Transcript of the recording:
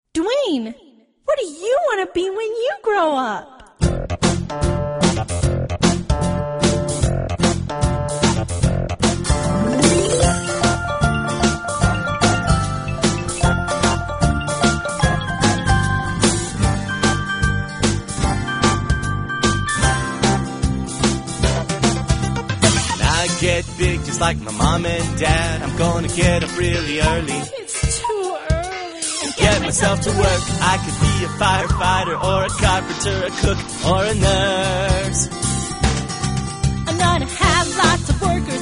Dwayne, what do you want to be when you grow up? Get big just like my mom and dad. I'm gonna get up really early. It's too early. Get myself to work. I could be a firefighter or a carpenter, a cook or a nurse. I'm gonna have lots of workers